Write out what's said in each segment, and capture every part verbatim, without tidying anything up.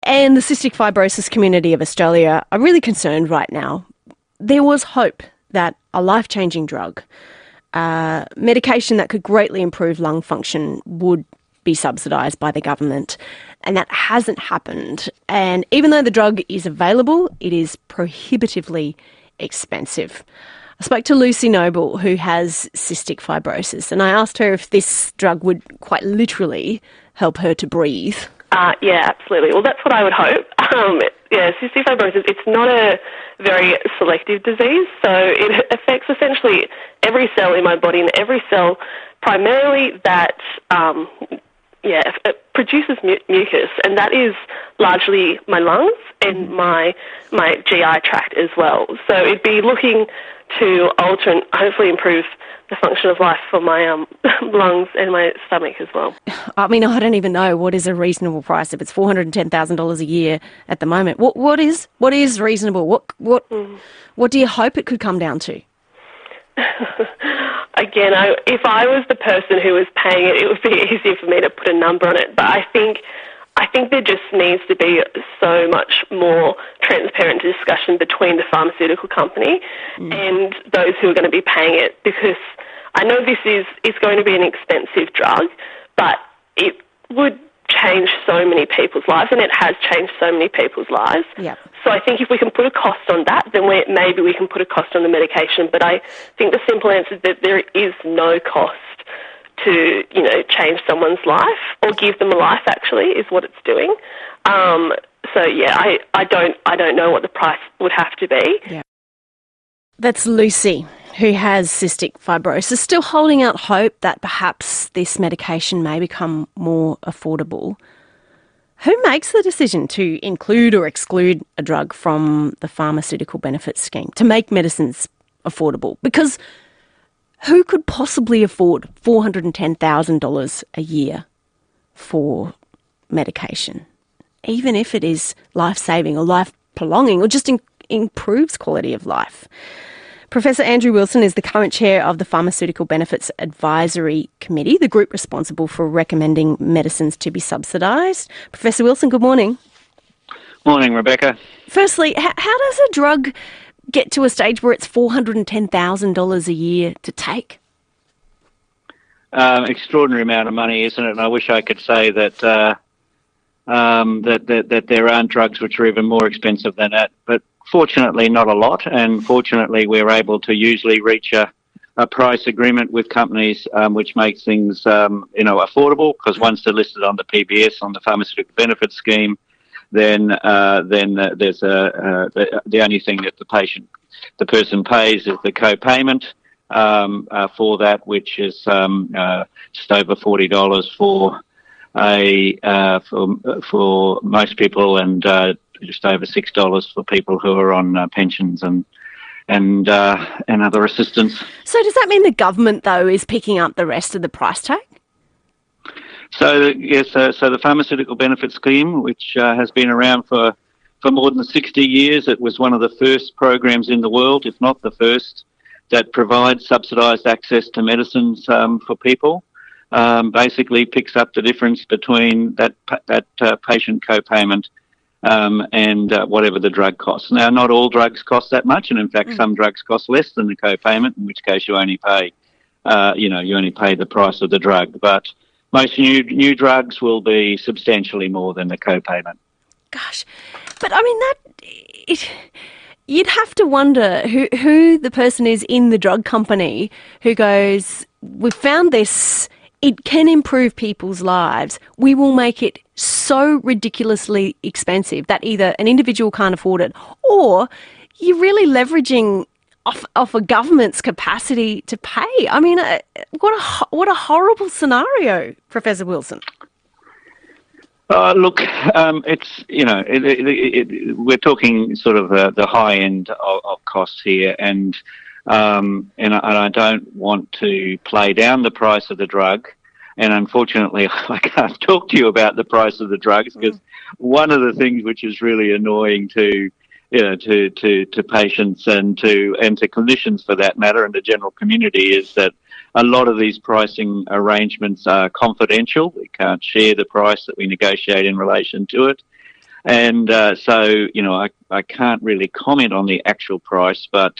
and the cystic fibrosis community of Australia are really concerned right now. There was hope that a life-changing drug, uh, medication that could greatly improve lung function, would be subsidised by the government, and that hasn't happened. And even though the drug is available, it is prohibitively expensive. I spoke to Lucy Noble, who has cystic fibrosis, and I asked her if this drug would quite literally help her to breathe. Uh, yeah, absolutely. Well, that's what I would hope. Um, yeah, cystic fibrosis, it's not a very selective disease, so it affects essentially every cell in my body, and every cell primarily that um, yeah, it produces mu- mucus, and that is largely my lungs and my my G I tract as well. So it'd be looking to alter and hopefully improve the function of life for my um, lungs and my stomach as well. I mean, I don't even know what is a reasonable price if it's four hundred ten thousand dollars a year at the moment. What what is what is reasonable? What what mm. what do you hope it could come down to? Again, I, if I was the person who was paying it, it would be easier for me to put a number on it. But I think I think there just needs to be so much more transparent discussion between the pharmaceutical company mm. and those who are going to be paying it, because I know this is, is going to be an expensive drug, but it would change so many people's lives, and it has changed so many people's lives. Yep. So I think if we can put a cost on that, then we, maybe we can put a cost on the medication. But I think the simple answer is that there is no cost to, you know, change someone's life or give them a life, actually, is what it's doing. Um, so, yeah, I, I don't I don't know what the price would have to be. Yeah. That's Lucy, who has cystic fibrosis, still holding out hope that perhaps this medication may become more affordable. Who makes the decision to include or exclude a drug from the pharmaceutical benefits scheme, to make medicines affordable? Because who could possibly afford four hundred ten thousand dollars a year for medication, even if it is life-saving or life-prolonging or just in- improves quality of life? Professor Andrew Wilson is the current chair of the Pharmaceutical Benefits Advisory Committee, the group responsible for recommending medicines to be subsidised. Professor Wilson, good morning. Morning, Rebecca. Firstly, h- how does a drug get to a stage where it's four hundred ten thousand dollars a year to take? Um, extraordinary amount of money, isn't it? And I wish I could say that, uh, um, that, that, that there aren't drugs which are even more expensive than that, but fortunately, not a lot, and fortunately, we're able to usually reach a, a price agreement with companies, um, which makes things, um, you know, affordable. Because once they're listed on the P B S, on the Pharmaceutical Benefits Scheme, then uh, then uh, there's a uh, the, the only thing that the patient, the person pays is the co-payment um, uh, for that, which is um, uh, just over forty dollars for a uh, for for most people, and uh, just over six dollars for people who are on uh, pensions and and uh, and other assistance. So does that mean the government, though, is picking up the rest of the price tag? So yes, uh, so the Pharmaceutical Benefits Scheme, which uh, has been around for, for more than sixty years, it was one of the first programs in the world, if not the first, that provides subsidised access to medicines um, for people. Um, basically picks up the difference between that that uh, patient co-payment um, and uh, whatever the drug costs. Now, not all drugs cost that much, and in fact, mm. some drugs cost less than the co-payment, in which case you only pay, uh, you know, you only pay the price of the drug. But most new new drugs will be substantially more than the co-payment. Gosh, but I mean that it. You'd have to wonder who who the person is in the drug company who goes, "We've found this. It can improve people's lives. We will make it so ridiculously expensive that either an individual can't afford it, or you're really leveraging off, off a government's capacity to pay." I mean, uh, what a what a horrible scenario, Professor Wilson. Uh, look, um, it's, you know, it, it, it, it, we're talking sort of uh, the high end of, of costs here, and um, and, I, and I don't want to play down the price of the drug. And unfortunately, I can't talk to you about the price of the drugs, because one of the things which is really annoying to, you know, to, to, to patients and to and to clinicians for that matter, and the general community, is that a lot of these pricing arrangements are confidential. We can't share the price that we negotiate in relation to it. And uh, so, you know, I, I can't really comment on the actual price, but,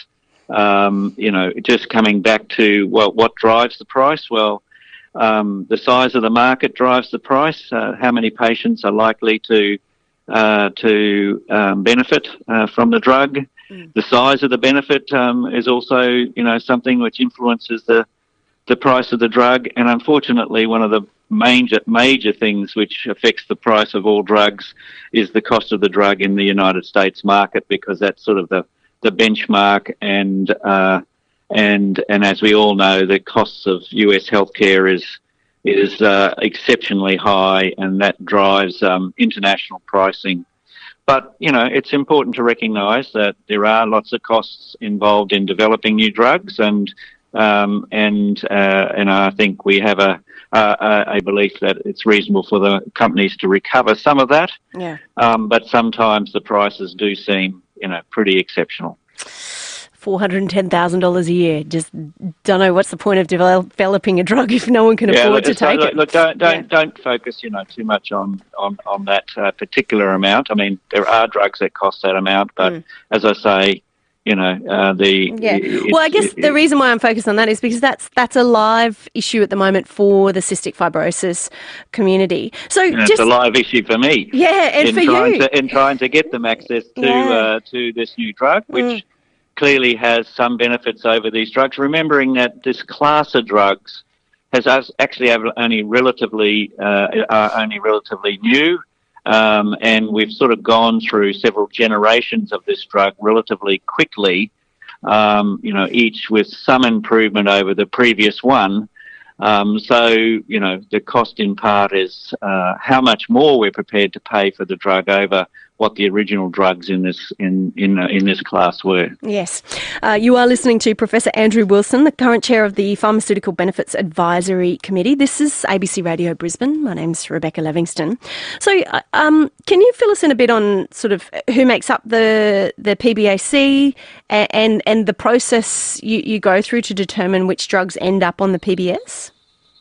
um, you know, just coming back to, well, what drives the price? Well, um, the size of the market drives the price. Uh, how many patients are likely to uh, to um, benefit uh, from the drug? Mm. The size of the benefit um, is also, you know, something which influences the the price of the drug. And unfortunately, one of the major major things which affects the price of all drugs is the cost of the drug in the United States market, because that's sort of the, the benchmark, and uh, and and as we all know, the costs of U S healthcare is is uh, exceptionally high, and that drives um, international pricing. But, you know, it's important to recognise that there are lots of costs involved in developing new drugs, and um, and uh, and I think we have a Uh, a belief that it's reasonable for the companies to recover some of that. Yeah. Um, but sometimes the prices do seem, you know, pretty exceptional. four hundred ten thousand dollars a year. Just don't know what's the point of develop, developing a drug if no one can yeah, afford look, to so, take look, it. Look, don't don't, yeah. don't focus, you know, too much on on on that uh, particular amount. I mean, there are drugs that cost that amount, but mm. as I say, you know, uh, the... Yeah. Well, I guess it, the reason why I'm focused on that is because that's that's a live issue at the moment for the cystic fibrosis community. So and just, it's a live issue for me. Yeah, and in for trying you. To, in trying to get them access to, yeah. uh, to this new drug, which mm. clearly has some benefits over these drugs, remembering that this class of drugs has actually only relatively, uh, are only relatively new. Um, and we've sort of gone through several generations of this drug relatively quickly, um, you know, each with some improvement over the previous one. Um, so, you know, the cost in part is uh, how much more we're prepared to pay for the drug over what the original drugs in this in in uh, in this class were. Yes, uh, you are listening to Professor Andrew Wilson, the current chair of the Pharmaceutical Benefits Advisory Committee. This is A B C Radio Brisbane. My name's Rebecca Livingston. So, uh, um, can you fill us in a bit on sort of who makes up the the P B A C and and, and the process you, you go through to determine which drugs end up on the P B S?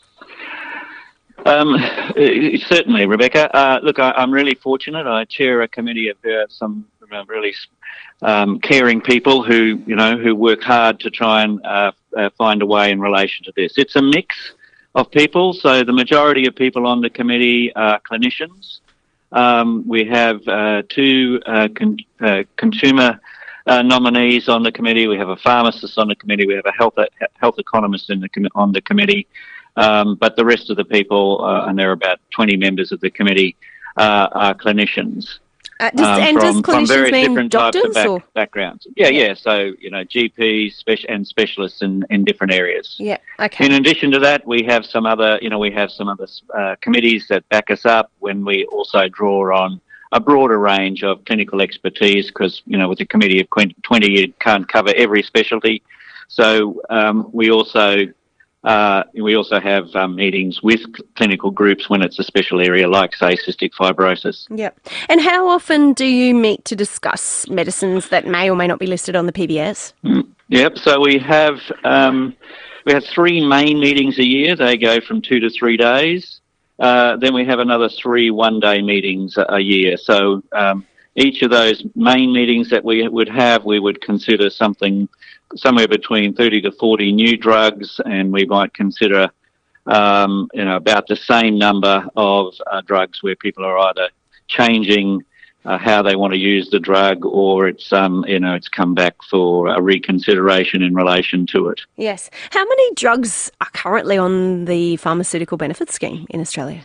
Um, certainly, Rebecca. Uh, look, I, I'm really fortunate. I chair a committee of uh, some really um, caring people who, you know, who work hard to try and uh, uh, find a way in relation to this. It's a mix of people. So the majority of people on the committee are clinicians. Um, we have uh, two uh, con- uh, consumer uh, nominees on the committee. We have a pharmacist on the committee. We have a health health economist in the com- on the committee. Um, but the rest of the people, uh, and there are about twenty members of the committee, uh, are clinicians. Uh, does, um, and from, does clinicians from various mean different doctors? types of back, or? backgrounds. Yeah, yeah, yeah. So, you know, G Ps speci- and specialists in, in different areas. Yeah, okay. In addition to that, we have some other, you know, we have some other uh, committees that back us up when we also draw on a broader range of clinical expertise, because, you know, with a committee of twenty, you can't cover every specialty. So um, we also... Uh, we also have um, meetings with cl- clinical groups when it's a special area like, say, cystic fibrosis. Yep. And how often do you meet to discuss medicines that may or may not be listed on the P B S? Mm, yep. So we have um, we have three main meetings a year. They go from two to three days. Uh, then we have another three one-day meetings a, a year. So um, each of those main meetings that we would have, we would consider something somewhere between thirty to forty new drugs, and we might consider, um, you know, about the same number of uh, drugs where people are either changing uh, how they want to use the drug, or it's, um, you know, it's come back for a reconsideration in relation to it. Yes. How many drugs are currently on the Pharmaceutical Benefits Scheme in Australia?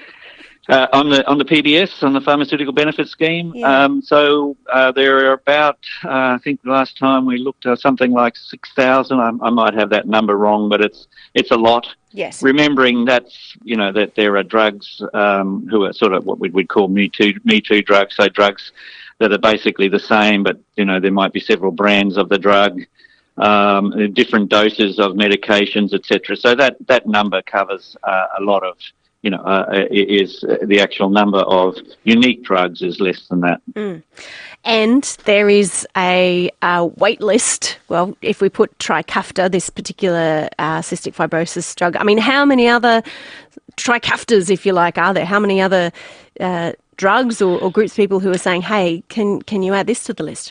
Uh, on the on the P B S, on the Pharmaceutical Benefits Scheme. Yeah. Um, so uh, there are about, uh, I think the last time we looked at something like six thousand. I, I might have that number wrong, but it's it's a lot. Yes. Remembering that's, you know, that there are drugs um, who are sort of what we would call Me Too, Me Too drugs, so drugs that are basically the same, but, you know, there might be several brands of the drug, um, different doses of medications, et cetera. So that, that number covers uh, a lot of, you know, uh, is uh, the actual number of unique drugs is less than that. Mm. And there is a, a wait list. Well, if we put Trikafta, this particular uh, cystic fibrosis drug, I mean, how many other Trikaftas, if you like, are there? How many other uh, drugs or, or groups of people who are saying, hey, can can you add this to the list?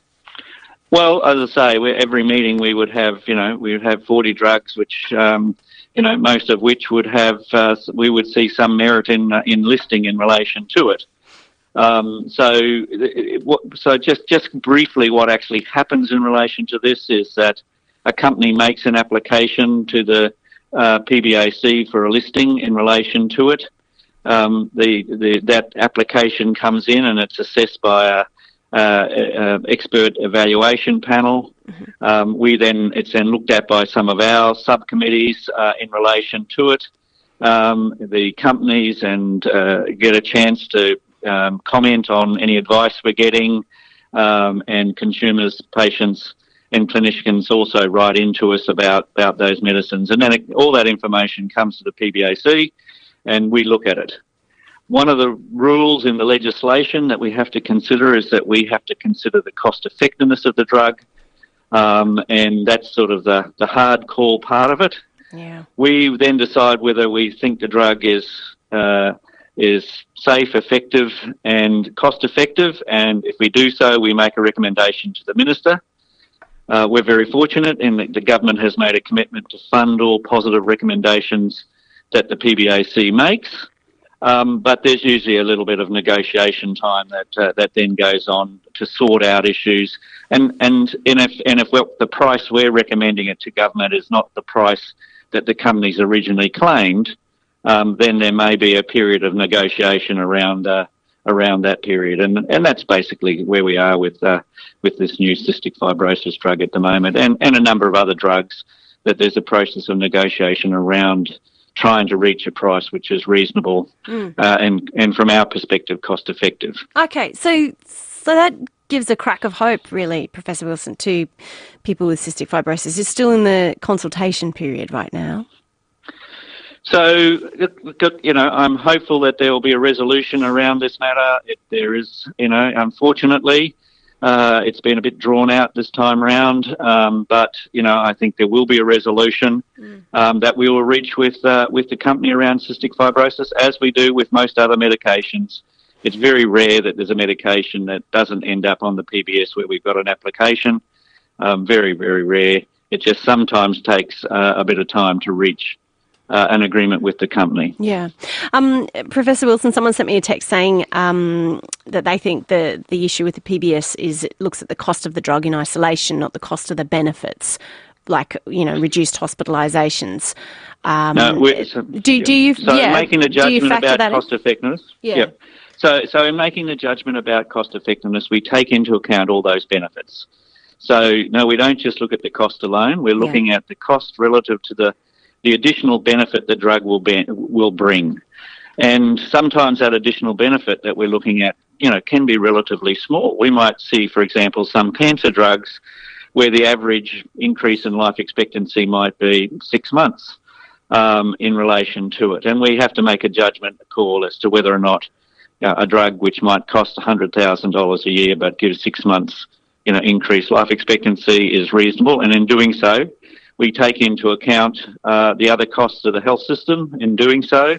Well, as I say, we, every meeting we would have, you know, we would have forty drugs, which, um, you know, most of which would have, uh, we would see some merit in uh, in listing in relation to it. Um, so, it, so just just briefly, what actually happens in relation to this is that a company makes an application to the uh, P B A C for a listing in relation to it. Um, the, the that application comes in and it's assessed by a, a, a expert evaluation panel. Mm-hmm. Um, we then it's then looked at by some of our subcommittees uh, in relation to it. Um, the companies and uh, get a chance to um, comment on any advice we're getting, um, and consumers, patients, and clinicians also write into us about, about those medicines. And then it, all that information comes to the P B A C and we look at it. One of the rules in the legislation that we have to consider is that we have to consider the cost effectiveness of the drug, um, and that's sort of the, the hard call part of it. Yeah. We then decide whether we think the drug is uh, is safe, effective and cost effective, and if we do so, we make a recommendation to the Minister. Uh, we're very fortunate in that the government has made a commitment to fund all positive recommendations that the P B A C makes, um, but there's usually a little bit of negotiation time that uh, that then goes on to sort out issues. And and, and if and if we're, the price we're recommending it to government is not the price that the companies originally claimed, um, then there may be a period of negotiation around uh, around that period, and and that's basically where we are with uh, with this new cystic fibrosis drug at the moment, and, and a number of other drugs that there's a process of negotiation around trying to reach a price which is reasonable mm. uh, and and from our perspective cost effective. Okay, so so that gives a crack of hope, really, Professor Wilson, to people with cystic fibrosis. It's still in the consultation period right now. So, you know, I'm hopeful that there will be a resolution around this matter. If there is, you know, unfortunately, uh, it's been a bit drawn out this time round, um, but, you know, I think there will be a resolution mm. um, that we will reach with uh, with the company around cystic fibrosis, as we do with most other medications. It's very rare that there's a medication that doesn't end up on the P B S where we've got an application. Um, very, very rare. It just sometimes takes uh, a bit of time to reach Uh, an agreement with the company. Yeah. Um, Professor Wilson, someone sent me a text saying um, that they think the, the issue with the P B S is it looks at the cost of the drug in isolation, not the cost of the benefits, like, you know, reduced hospitalisations. Um, no, so, do, do you... So yeah, making the judgment about cost in? effectiveness... Yeah. Yep. So, so in making the judgment about cost effectiveness, we take into account all those benefits. So, no, we don't just look at the cost alone. We're looking yeah. at the cost relative to the the additional benefit the drug will be, will bring. And sometimes that additional benefit that we're looking at, you know, can be relatively small. We might see, for example, some cancer drugs where the average increase in life expectancy might be six months um, in relation to it. And we have to make a judgment call as to whether or not you know, a drug which might cost one hundred thousand dollars a year but gives six months, you know, increased life expectancy is reasonable. And in doing so, we take into account uh, the other costs of the health system in doing so,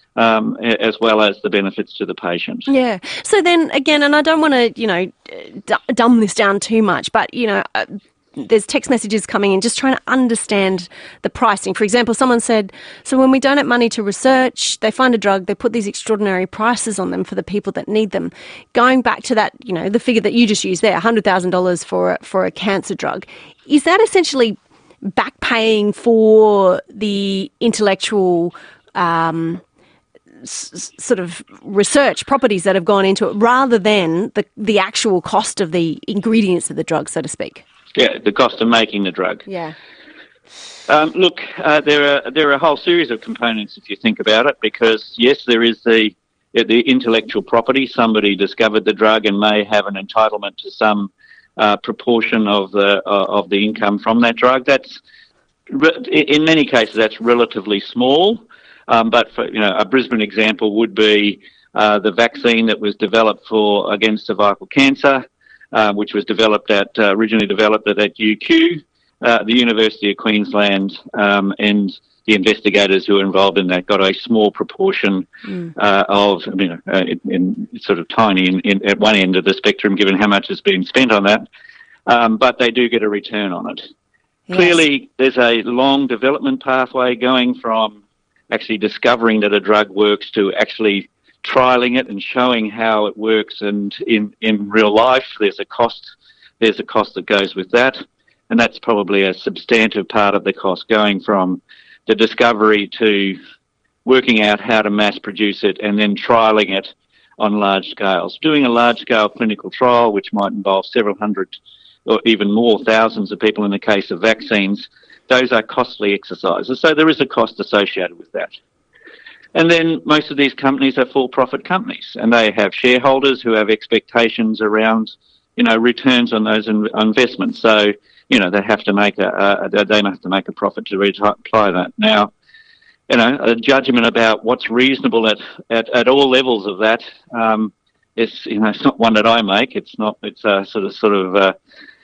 um, as well as the benefits to the patient. Yeah. So then again, and I don't want to, you know, d- dumb this down too much, but, you know, uh, there's text messages coming in just trying to understand the pricing. For example, someone said, so when we donate money to research, they find a drug, they put these extraordinary prices on them for the people that need them. Going back to that, you know, the figure that you just used there, one hundred thousand dollars for, for a cancer drug, is that essentially back paying for the intellectual um, s- sort of research properties that have gone into it rather than the, the actual cost of the ingredients of the drug, so to speak? Yeah, the cost of making the drug. Yeah. Um, look, uh, there are there are a whole series of components if you think about it, because yes, there is the the intellectual property. Somebody discovered the drug and may have an entitlement to some Uh, proportion of the uh, of the income from that drug. That's in many cases that's relatively small, um, but for, you know, a Brisbane example would be uh, the vaccine that was developed for against cervical cancer, uh, which was developed at uh, originally developed at, at U Q, uh, the University of Queensland um, and the investigators who are involved in that got a small proportion mm. uh, of, you know, uh, in, in sort of tiny in, in, at one end of the spectrum, given how much has been spent on that. Um, but they do get a return on it. Yes. Clearly, there's a long development pathway going from actually discovering that a drug works to actually trialling it and showing how it works. And in, in real life, there's a cost. There's a cost that goes with that, and that's probably a substantive part of the cost, going from the discovery to working out how to mass produce it and then trialling it on large scales. Doing a large scale clinical trial, which might involve several hundred or even more thousands of people in the case of vaccines, those are costly exercises. So there is a cost associated with that. And then most of these companies are for-profit companies, and they have shareholders who have expectations around, you know, returns on those in- investments. So, you know, they have to make a, a they have to make a profit to apply that. Now, you know, a judgment about what's reasonable at, at, at all levels of that, um, is, you know, it's not one that I make. It's not. It's a sort of sort of. Uh,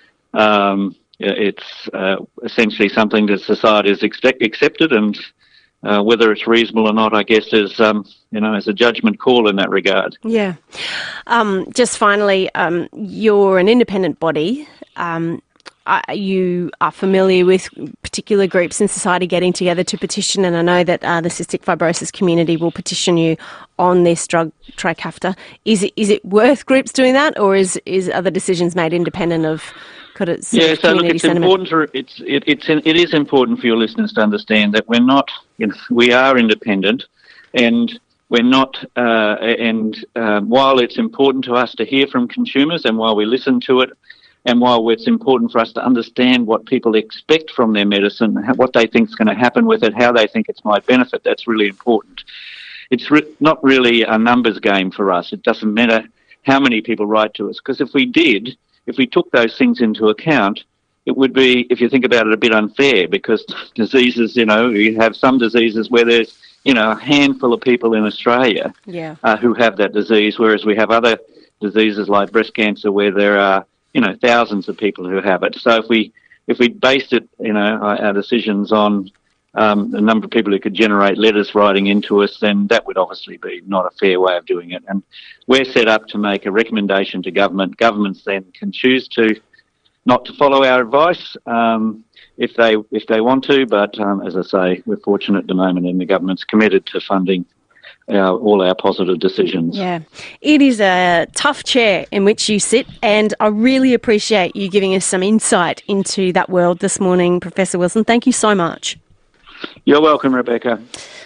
um, it's uh, essentially something that society has expect, accepted, and uh, whether it's reasonable or not, I guess, is um, you know, is a judgment call in that regard. Yeah. Um, just finally, um, you're an independent body. Um, Uh, you are familiar with particular groups in society getting together to petition, and I know that uh, the cystic fibrosis community will petition you on this drug Trikafta. Is it is it worth groups doing that, or is is other decisions made independent of could it yeah, so look, it's sentiment? important to, it's it, it's it is important for your listeners to understand that we're not, you know, we are independent, and we're not, uh, and uh, while it's important to us to hear from consumers, and while we listen to it, and while it's important for us to understand what people expect from their medicine, what they think is going to happen with it, how they think it might benefit, that's really important. It's re- not really a numbers game for us. It doesn't matter how many people write to us, because if we did, if we took those things into account, it would be, if you think about it, a bit unfair, because diseases, you know, you have some diseases where there's, you know, a handful of people in Australia yeah. uh, who have that disease, whereas we have other diseases like breast cancer where there are, you know, thousands of people who have it. So if we if we based it, you know, our decisions on um, the number of people who could generate letters writing into us, then that would obviously be not a fair way of doing it. And we're set up to make a recommendation to government. Governments then can choose to not to follow our advice um, if they if they want to. But um, as I say, we're fortunate at the moment, and the government's committed to funding Our, all our positive decisions. Yeah, it is a tough chair in which you sit, and I really appreciate you giving us some insight into that world this morning, Professor Wilson. Thank you so much. You're welcome, Rebecca.